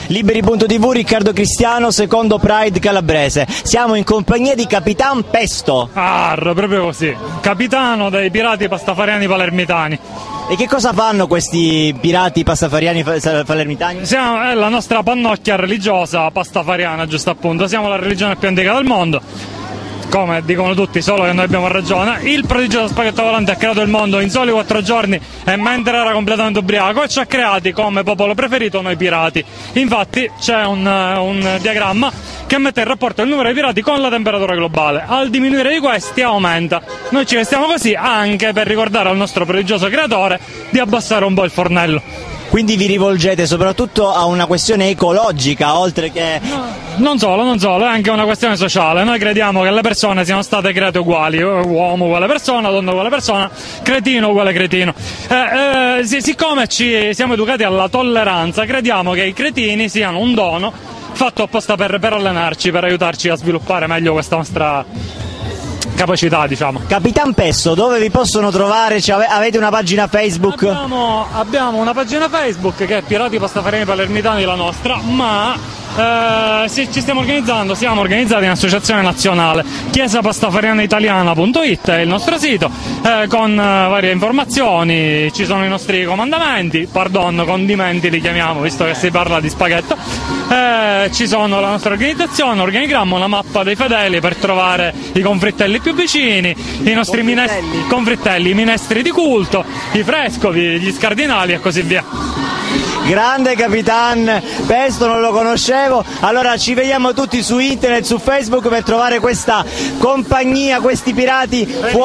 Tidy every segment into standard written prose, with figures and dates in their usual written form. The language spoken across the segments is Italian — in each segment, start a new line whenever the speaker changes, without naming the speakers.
Liberi.tv, Riccardo Cristiano, secondo Pride calabrese. Siamo in compagnia di Capitan Pesto.
Proprio così. Capitano dei pirati pastafariani palermitani.
E che cosa fanno questi pirati pastafariani palermitani?
È la nostra pannocchia religiosa pastafariana, giusto appunto. Siamo la religione più antica del mondo. Come dicono tutti, solo che noi abbiamo ragione. Il prodigioso spaghetto volante ha creato il mondo in soli 4 giorni e mentre era completamente ubriaco, e ci ha creati come popolo preferito noi pirati. Infatti c'è un diagramma che mette in rapporto il numero di pirati con la temperatura globale. Al diminuire di questi aumenta. Noi ci vestiamo così anche per ricordare al nostro prodigioso creatore di abbassare un po' il fornello.
Quindi vi rivolgete soprattutto a una questione ecologica, oltre che...
Non solo, è anche una questione sociale. Noi crediamo che le persone siano state create uguali, uomo uguale persona, donna uguale persona, cretino uguale cretino. Siccome ci siamo educati alla tolleranza, crediamo che i cretini siano un dono fatto apposta per allenarci, per aiutarci a sviluppare meglio questa nostra capacità, diciamo.
Capitan Pesto, dove vi possono travare? Avete una pagina Facebook?
Abbiamo una pagina Facebook che è Pirati Pastafariani Palermitani, la nostra, ma siamo organizzati in associazione nazionale. chiesapastafarianaitaliana.it è il nostro sito, con varie informazioni. Ci sono i nostri condimenti li chiamiamo, visto che si parla di spaghetto. Ci sono la nostra organizzazione, organigramma, una mappa dei fedeli per trovare i confrittelli più vicini, i nostri confrittelli, i minestri di culto, i frescovi, gli scardinali e così via.
Grande Capitan Pesto, non lo conoscevo. Allora ci vediamo tutti su internet, su Facebook, per trovare questa compagnia, questi pirati.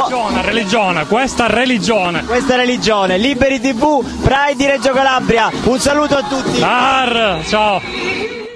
Questa religione.
Liberi TV, Pride di Reggio Calabria. Un saluto a tutti.
Ciao.